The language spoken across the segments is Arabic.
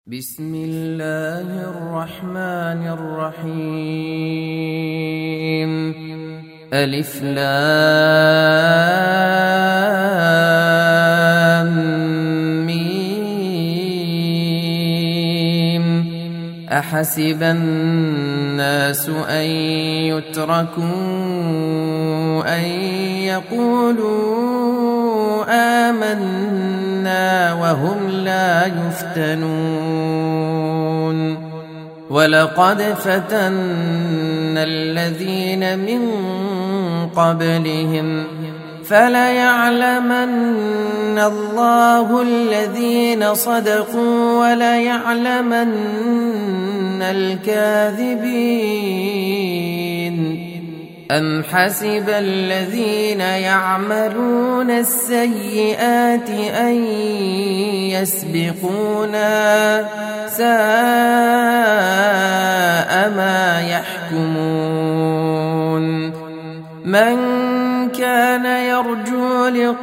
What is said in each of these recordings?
بسم الله الرحمن الرحيم. ألف لام ميم. أحسب الناس أن يتركوا أن يقولوا آمنا وهم لا يفتنون. ولقد فتنا الذين من قبلهم فليعلمن الله الذين صدقوا وليعلمن الكاذبين. أم حسب الذين يعملون السيئات أن يسبقونا ساء ما يحكمون. من كان يرجو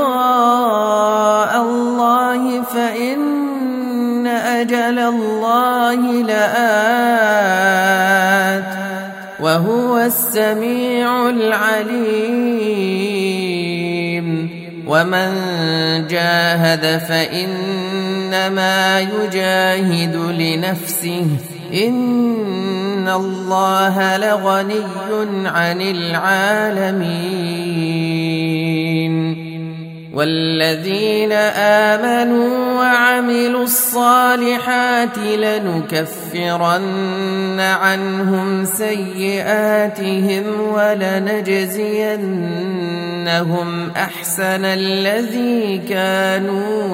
لقاء الله فإن أجل الله لآت وهو السميع العليم. ومن جاهد فإنما يجاهد لنفسه إن الله لغني عن العالمين. والذين آمنوا وعملوا الصالحات لنكفرن عنهم سيئاتهم ولنجزينهم أحسن الذي كانوا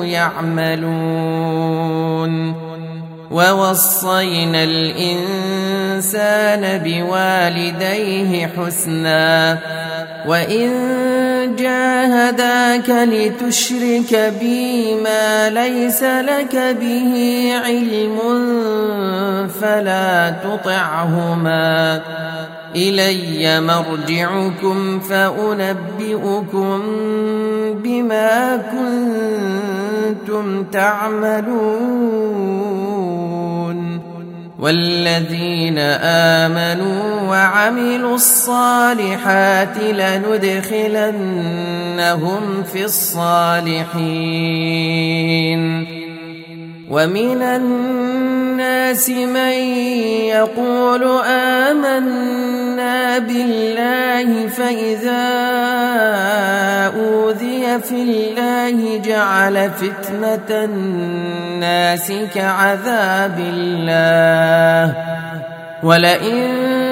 يعملون. ووصينا الإنسان بوالديه حسنا وإن جاهداك لتشرك بي ما ليس لك به علم فلا تطعهما. إلي مرجعكم فأنبئكم بما كنتم تعملون. والذين آمنوا وعملوا الصالحات لندخلنهم في الصالحين. ومن الناس من يقول آمنا بالله فإذا أوذي في الله جعل فتنة الناس كعذاب الله ولئن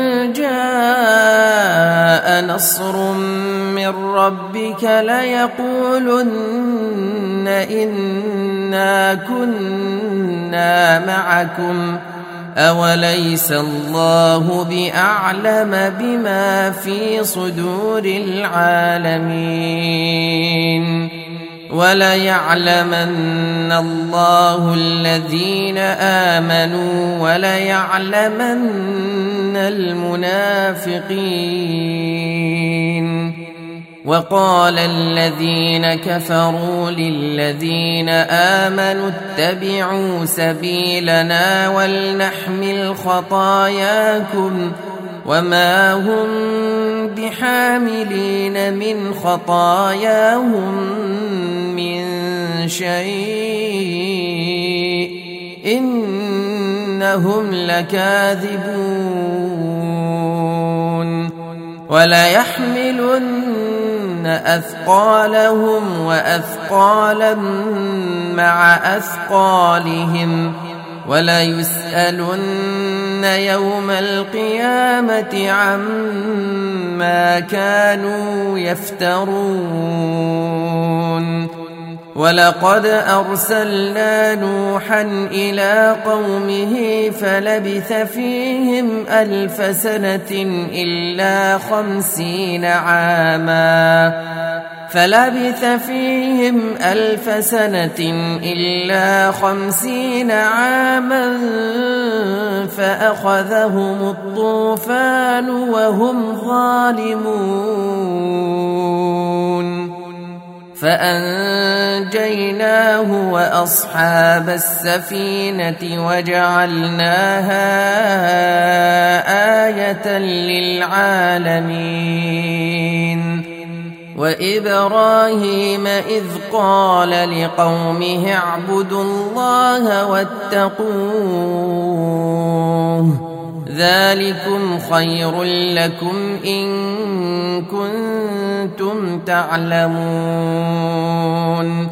جاء نصر من ربك ليقولن إنا كنا معكم أوليس الله بأعلم بما في صدور العالمين. وليعلمن الله الذين آمنوا وليعلمن المنافقين. وقال الذين كفروا للذين آمنوا اتبعوا سبيلنا ولنحمل خطاياكم وما هم بحاملين من خطاياهم من شيء إنهم لكاذبون. وليحملن أثقالهم وأثقالا مع أثقالهم وليسألن يوم القيامة عما كانوا يفترون. ولقد أرسلنا نوحا إلى قومه فلبث فيهم 1000 سنة إلا 50 عاما فلبث فيهم 1000 سنة إلا 50 عاما فأخذهم الطوفان وهم ظالمون. فأنجيناه وأصحاب السفينة وجعلناها آية للعالمين وإبراهيم إذ قال لقومه اعبدوا الله واتقوه ذلكم خير لكم إن كنتم تعلمون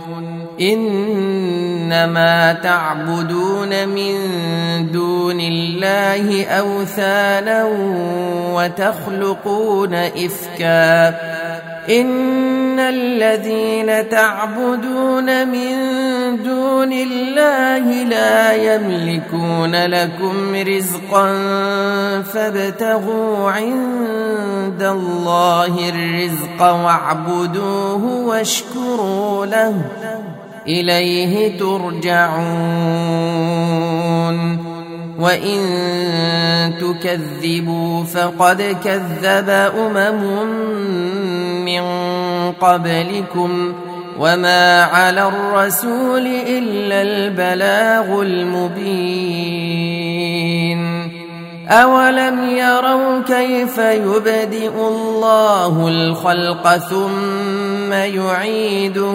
إنما تعبدون من دون الله أوثانا وتخلقون إفكا إن الذين تعبدون من دون الله لا يملكون لكم رزقا فابتغوا عند الله الرزق واعبدوه واشكروا له إليه ترجعون وإن تكذبوا فقد كذب من قبلكم وما على الرسول إلا البلاغ المبين أولم يروا كيف يبدئ الله الخلق ثم يعيده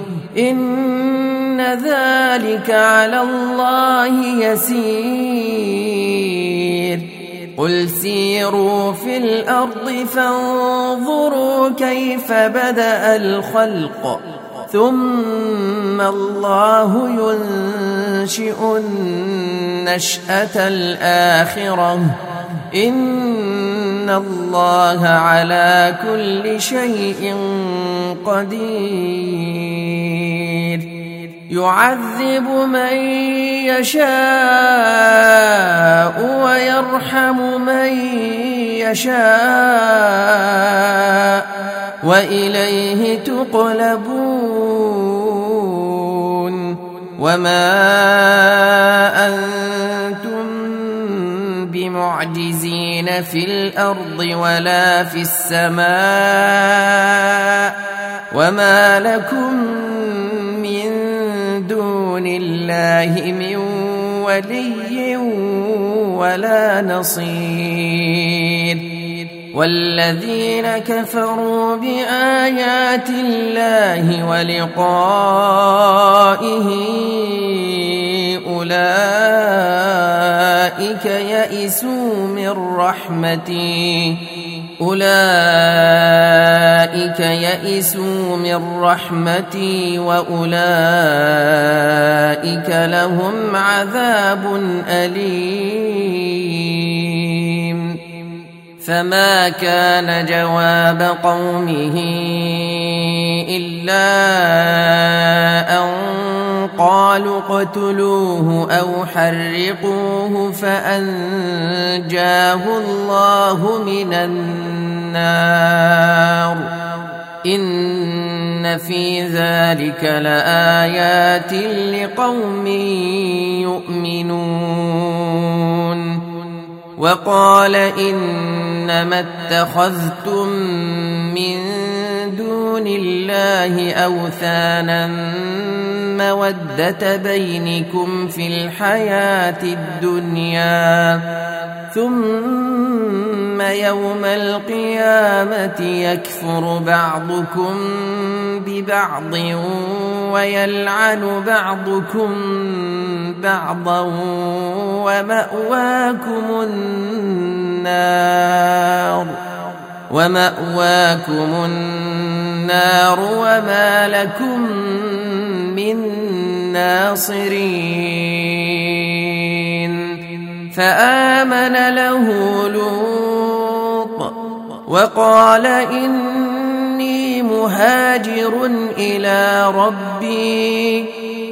إن ذلك على الله يسير قل سيروا في الأرض فانظروا كيف بدأ الخلق ثم الله ينشئ النشأة الآخرة إن الله على كل شيء قدير يعذب من يشاء ويرحم من يشاء وإليه تقلبون وما أنتم بمعجزين في الأرض ولا في السماء وما لكم من دون الله من ولي ولا نصير والذين كفروا بآيات الله ولقائه أولئك يئسوا من رحمتي وأولئك لهم عذاب أليم فما كان جواب قومه إلا أن قالوا اقتلوه أو حرقوه فأنجاه الله من النار إن في ذلك لآيات لقوم يؤمنون وقال إنما اتخذتم من دون الله أوثانا مودة بينكم في الحياة الدنيا ثم يوم القيامة يكفر بعضكم ببعض ويلعن بعضكم بعضا ومأواكم النار وما لكم من ناصرين فآمن له لوط وقال إني مهاجر إلى ربي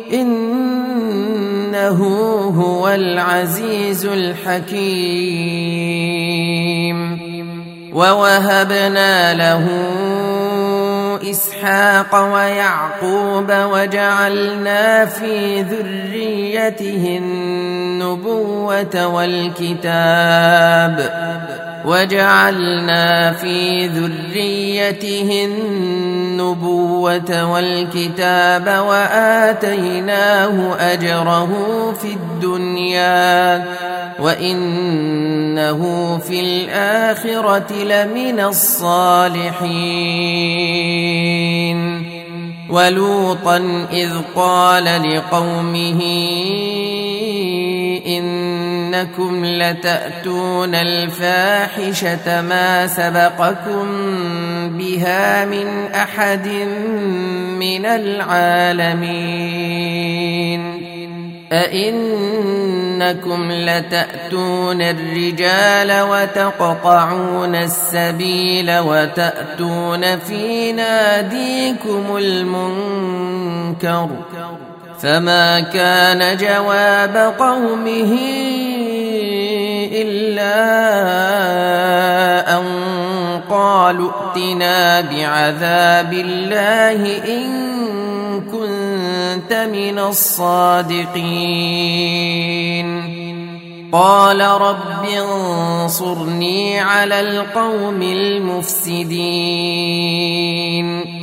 إنه هو العزيز الحكيم ووهبنا له إسحاق ويعقوب وجعلنا في ذريته النبوة النبوة والكتاب وآتيناه أجره في الدنيا وإنه في الآخرة لمن الصالحين. ولوطا إذ قال لقومه إنكم لتأتون الفاحشة ما سبقكم بها من أحد من العالمين. أئنكم لتأتون الرجال وتقطعون السبيل وتأتون في ناديكم المنكر. فما كان جواب قومه إلا أن قالوا ائتنا بعذاب الله إن كنت من الصادقين. قال رب انصرني على القوم المفسدين.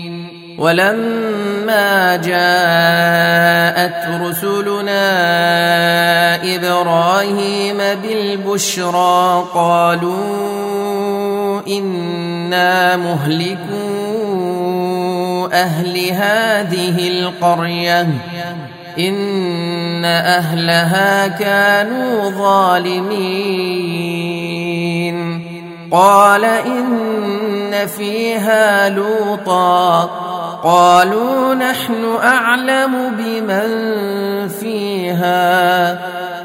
ولما جاءت رسلنا إبراهيم بالبشرى قالوا إنا مهلكو أهل هذه القرية إن أهلها كانوا ظالمين. قال إن فيها لوطا قالوا نحن أعلم بمن فيها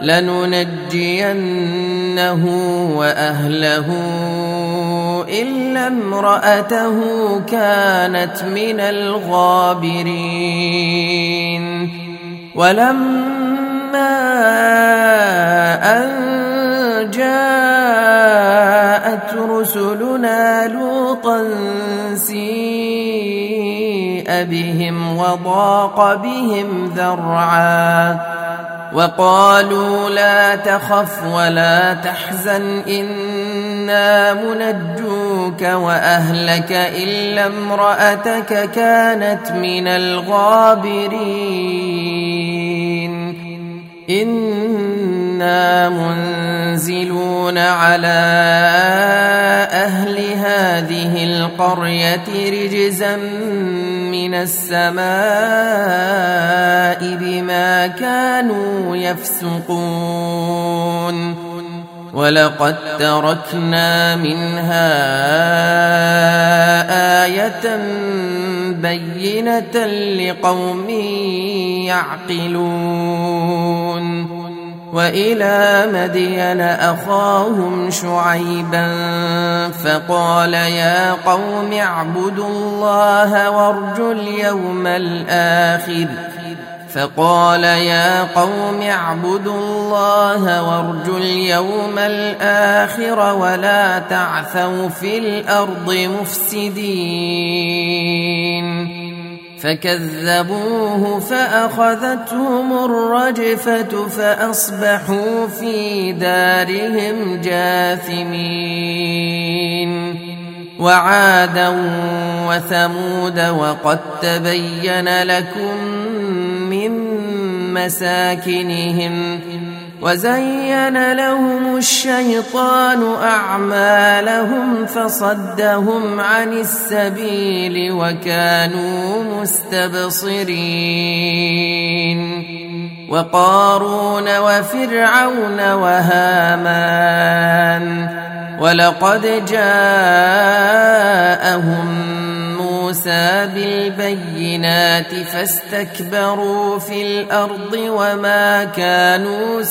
لننجينه وأهله إلا امرأته كانت من الغابرين. ولما أن جاءت رسلنا لوطا سيء بهم وضاق بهم ذرعا وقالوا لا تخف ولا تحزن إنا منجوك وأهلك إلا امرأتك كانت من الغابرين. إنا منزلون على أهل هذه القرية رجزا من السماء بما كانوا يفسقون. ولقد تركنا منها آية بينة لقوم يعقلون. وإلى مدين أخاهم شعيبا فقال يا قوم اعبدوا الله وارجوا اليوم الآخر ولا تعثوا في الأرض مفسدين. فكذبوه فأخذتهم الرجفة فأصبحوا في دارهم جاثمين. وعادا وثمود وقد تبين لكم من مساكنهم وزين لهم الشيطان أعمالهم فصدهم عن السبيل وكانوا مستبصرين. وقارون وفرعون وهامان ولقد جاءهم موسى بالبينات فاستكبروا في الأرض وما كانوا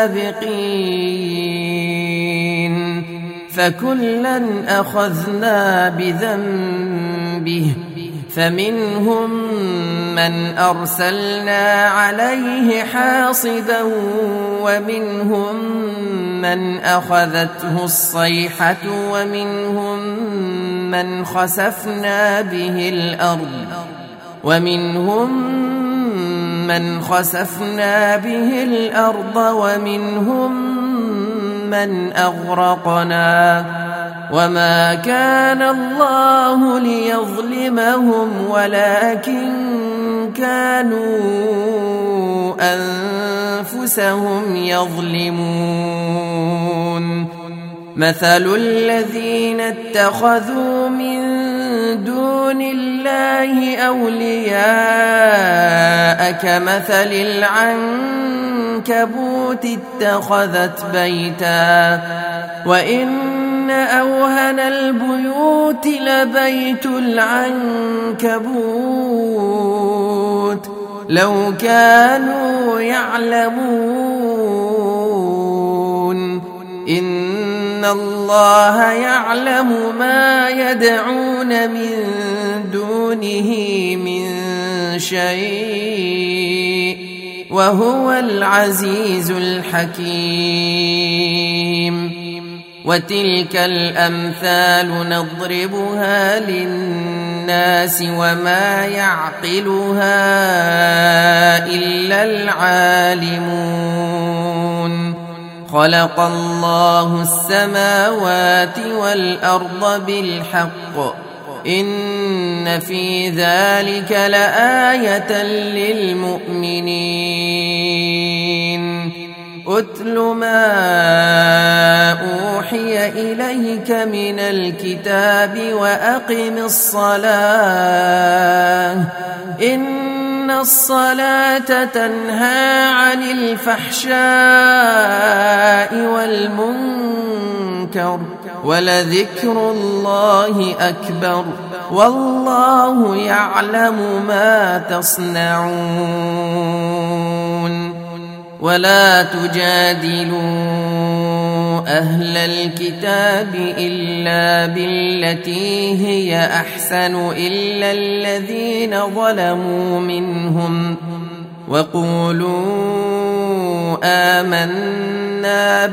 سابقين. فكلا أخذنا بذنبه فمنهم من أرسلنا عليه حاصبا ومنهم من أخذته الصيحة ومنهم من خسفنا به الأرض ومنهم من أغرقنا وما كان الله ليظلمهم ولكن كانوا أنفسهم يظلمون مثل الذين اتخذوا من دون الله أولياء كمثل العنكبوت اتخذت بيتا وإن أوهن البيوت لبيت العنكبوت لو كانوا يعلمون إن الله يعلم ما يدعون من دونه من شيء وهو العزيز الحكيم وتلك الأمثال نضربها للناس وما يعقلها إلا العالمون خلق الله السماوات والأرض بالحق إن في ذلك لآية للمؤمنين أتل ما أوحي إليك من الكتاب وأقم الصلاة إن الصلاة تنهى عن الفحشاء والمنكر ولذكر الله أكبر والله يعلم ما تصنعون ولا تجادلوا أهل الكتاب إلا بالتي هي أحسن إلا الذين ظلموا منهم وقولوا آمنا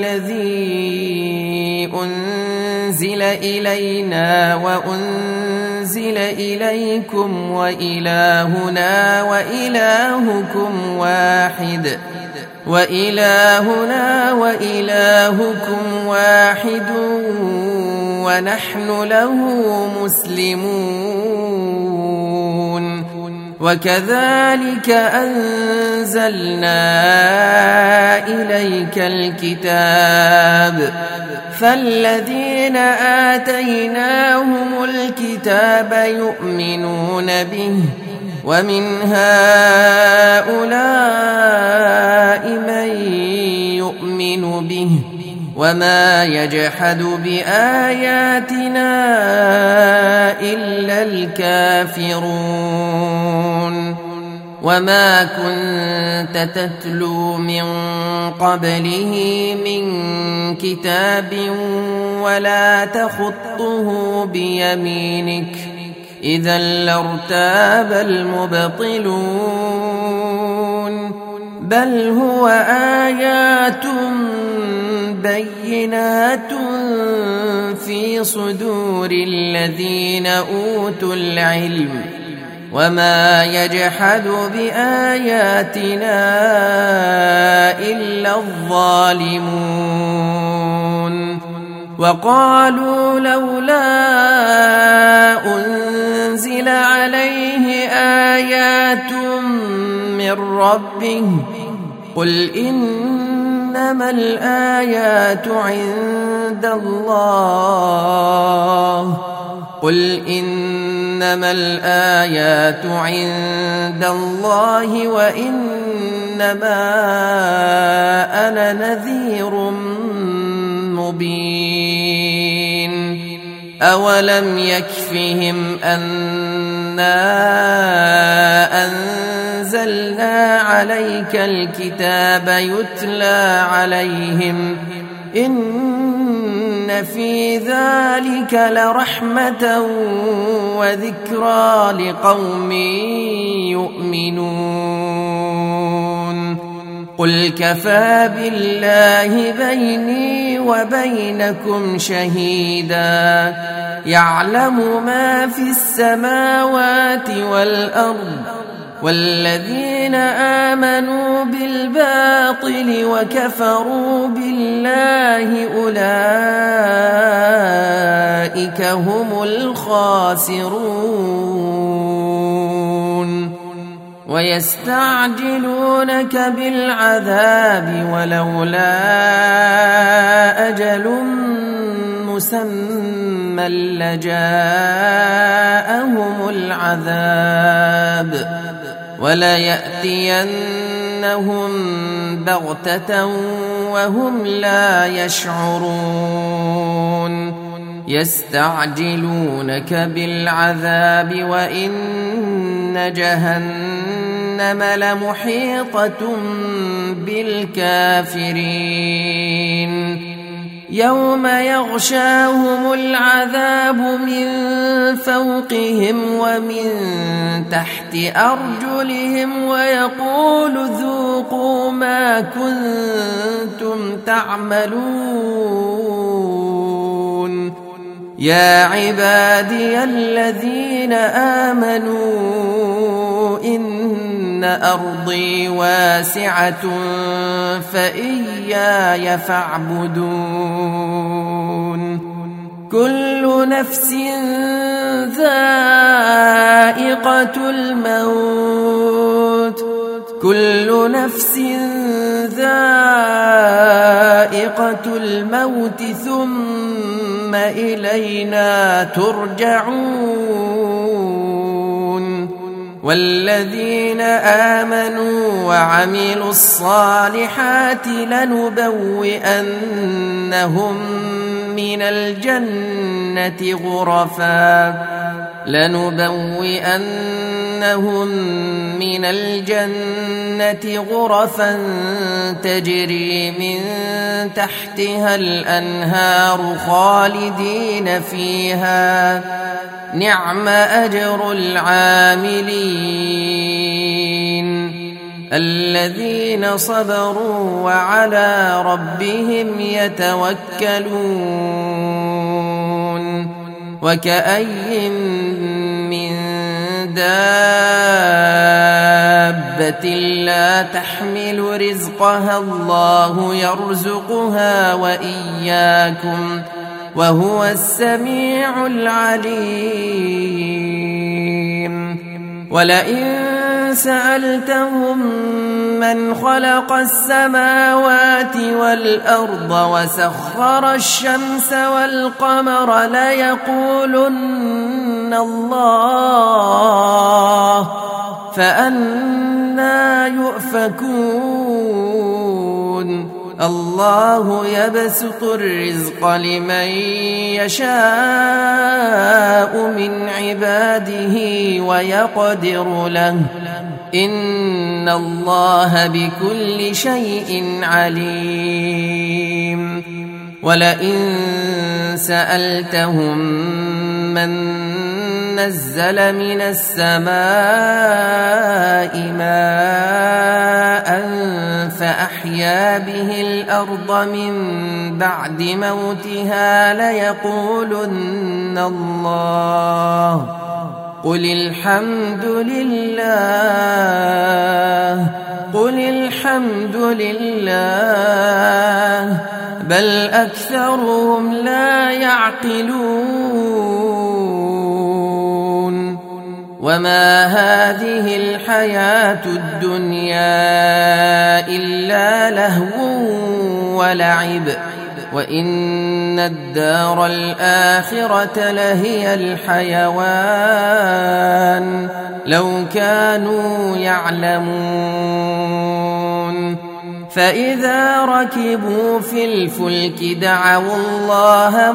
بالذي أنزل إلينا وأنزل إليكم وإلهنا وإلهكم واحد ونحن له مسلمون وكذلك أنزلنا إليك الكتاب فالذين آتيناهم الكتاب يؤمنون به ومن هؤلاء من يؤمن به وما يجحد بآياتنا إلا الكافرون وما كنت تتلو من قبله من كتاب ولا تخطه بيمينك إذا لارتاب المبطلون بل هو آيات بينات في صدور الذين أوتوا العلم وما يجحد بآياتنا إلا الظالمون وقالوا لولا أنزل عليه آيات من ربه قل إنما الآيات عند الله وإنما أنا نذير مبين أولم يكفهم أنا أنزلنا عليك الكتاب يتلى عليهم إن في ذلك لرحمة وذكرى لقوم يؤمنون قل كفى بالله بيني وبينكم شهيدا يعلم ما في السماوات والأرض والذين آمنوا بالباطل وكفروا بالله أولئك هم الخاسرون ويستعجلونك بالعذاب ولولا أجل مسمى لجاءهم العذاب وليأتينهم بغتة وهم لا يشعرون يستعجلونك بالعذاب وإن جهنم لمحيطة بالكافرين يوم يغشاهم العذاب من فوقهم ومن تحت أرجلهم ويقول ذوقوا ما كنتم تعملون يا عبادي الذين آمنوا إن أرضي واسعة فإياي فاعبدون كل نفس ذائقة الموت كل نفس ذائقة الموت ثم إلينا ترجعون والذين آمنوا وعملوا الصالحات لنبوئنهم من الجنة غرفا تجري من تحتها الأنهار خالدين فيها نعم أجر العاملين الذين صبروا وعلى ربهم يتوكلون وكأي من دابة لا تحمل رزقها الله يرزقها وإياكم وهو السميع العليم ولئن سألتهم من خلق السماوات والأرض وسخر الشمس والقمر ليقولن الله فأنى يؤفكون الله يبسط الرزق لمن يشاء من عباده ويقدر له إن الله بكل شيء عليم ولئن سألتهم من نزل من السماء ماء فأحيا به الأرض من بعد موتها ليقولن الله قل الحمد لله بل أكثرهم لا يعقلون وما هذه الحياة الدنيا إلا لهو ولعب وإن الدار الآخرة لهي الحيوان لو كانوا يعلمون فإذا ركبوا في الفلك دعوا الله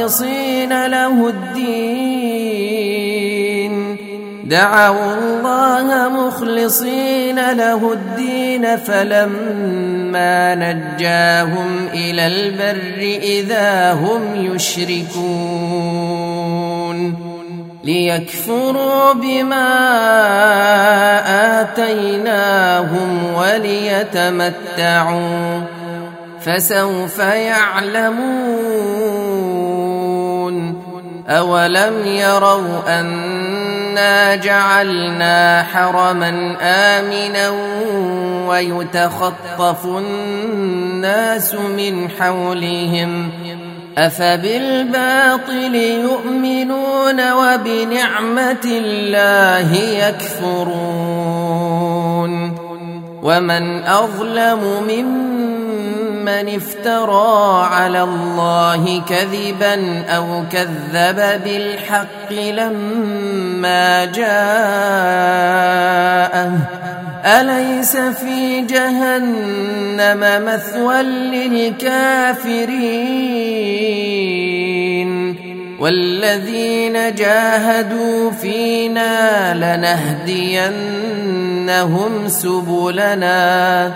مخلصين له الدين فلما نجاهم إلى البر إذا هم يشركون ليكفروا بما آتيناهم وليتمتعوا فسوف يعلمون أولم يروا أن إنا جعلنا حرما آمنا ويتخطف الناس من حولهم أفبالباطل يؤمنون وبنعمة الله يكفرون ومن أظلم ممن افترى على الله كذبا أو كذب بالحق لما جاءه أليس في جهنم مثوى للكافرين والذين جاهدوا فينا لنهدينهم سبلنا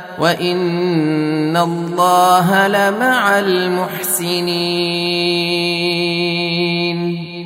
وإن الله لمع المحسنين